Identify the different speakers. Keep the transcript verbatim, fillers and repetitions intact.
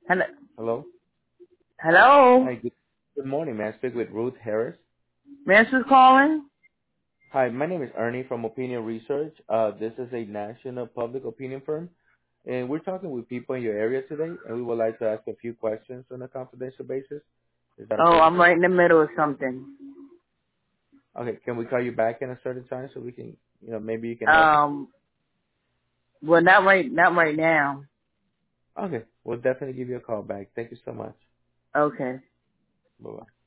Speaker 1: Hello?
Speaker 2: Hello.
Speaker 1: Hello?
Speaker 2: Hi, good, good morning. May I speak with Ruth Harris?
Speaker 1: Master's calling?
Speaker 2: Hi, my name is Ernie from Opinion Research. Uh, this is a national public opinion firm, and we're talking with people in your area today, and we would like to ask a few questions on a confidential basis. Is that
Speaker 1: Oh,
Speaker 2: okay with
Speaker 1: I'm
Speaker 2: you?
Speaker 1: right in the middle of something.
Speaker 2: Okay, can we call you back in a certain time so we can, you know, maybe you can help us?
Speaker 1: Um, well, not right, not right now.
Speaker 2: Okay, we'll definitely give you a call back. Thank you so much.
Speaker 1: Okay.
Speaker 2: Bye-bye.